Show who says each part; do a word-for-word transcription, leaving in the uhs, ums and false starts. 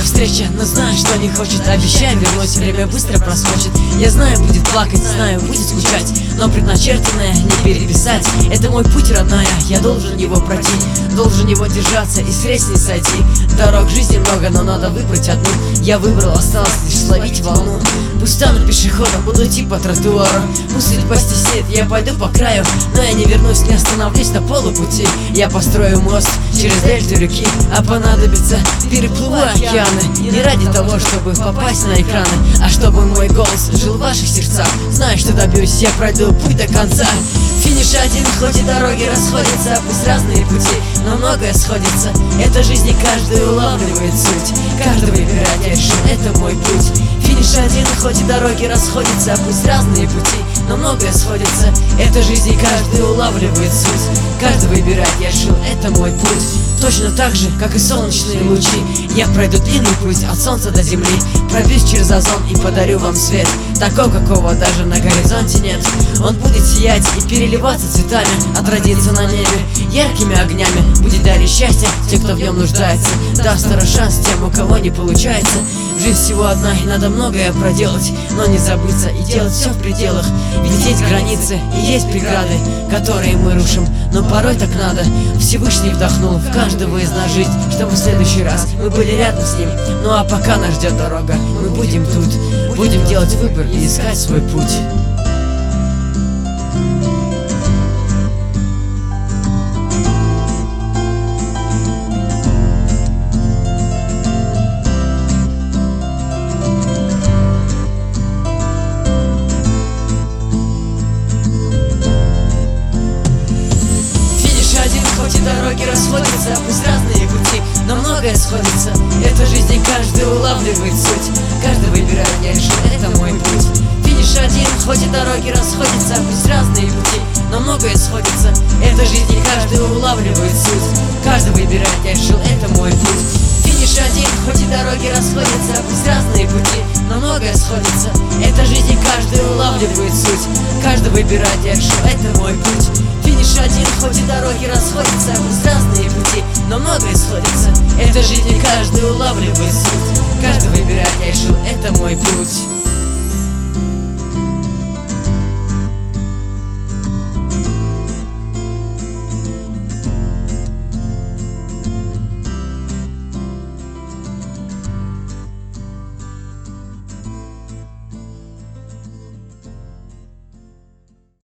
Speaker 1: встреча, но знаю, что не хочет. Обещаю вернусь, время быстро проскочит. Я знаю, будет плакать, знаю, будет скучать, но предначертанное не переписать. Это мой путь, родная, я должен его пройти, должен его держаться и с рельс не сойти. Дорог жизни много, но надо выбрать одну. Я выбрал, осталось лишь словить волну. Пусть стану пешеходом, буду идти по тротуару. Пусть судьба стеснит, я пойду по краю, но я не вернусь, не остановлюсь на полупути. Я построю мост через дельту реки, а понадобится переплыву океаны. Не ради того, чтобы попасть на экраны, а чтобы мой голос жил в ваших сердцах. Знаю, что добьюсь, я пройду путь до конца. Финиш один, хоть и дороги расходятся, пусть разные пути, но многое сходится. Это жизнь, и каждый улавливает суть, каждый выбирает, я решил, это мой путь. Финиш один, хоть и дороги расходятся, пусть разные пути, но многое сходится. Это жизнь, и каждый улавливает суть, каждый выбирает, я решил, это мой путь. Точно так же, как и солнечные лучи, я пройду длинный путь от солнца до земли. Пробьюсь через озон и подарю вам свет, такого, какого даже на горизонте нет. Он будет сиять и переливаться цветами, отразится на небе яркими огнями. Будет дарить счастье тем, кто в нем нуждается, даст второй шанс тем, у кого не получается. Жизнь всего одна, и надо многое проделать, но не забыться и делать все в пределах. Ведь есть границы и есть преграды, которые мы рушим, но порой так надо. Всевышний вдохнул в каждого из нас жизнь, чтобы в следующий раз мы были рядом с ним. Ну а пока нас ждет дорога, мы будем тут, будем делать выбор и искать свой путь. Хоть и дороги расходятся, пусть разные пути, но многое сходится. Это жизнь, и каждый улавливает суть, каждый выбирает, я решил, это мой путь. Финиш один, хоть и дороги расходятся, пусть разные пути, но многое сходится. Это жизнь, и каждый улавливает суть, каждый выбирает, я решил, это мой путь. Финиш один, хоть и дороги расходятся, пусть разные пути, но многое сходится. Это жизнь, и каждый улавливает суть, каждый выбирает, я решил, это мой путь. Финиш один, хоть и дороги расходятся, пусть разные пути, но многое сходится. Это жизнь, и каждый улавливает суть, каждый выбирает, я решил, это мой путь.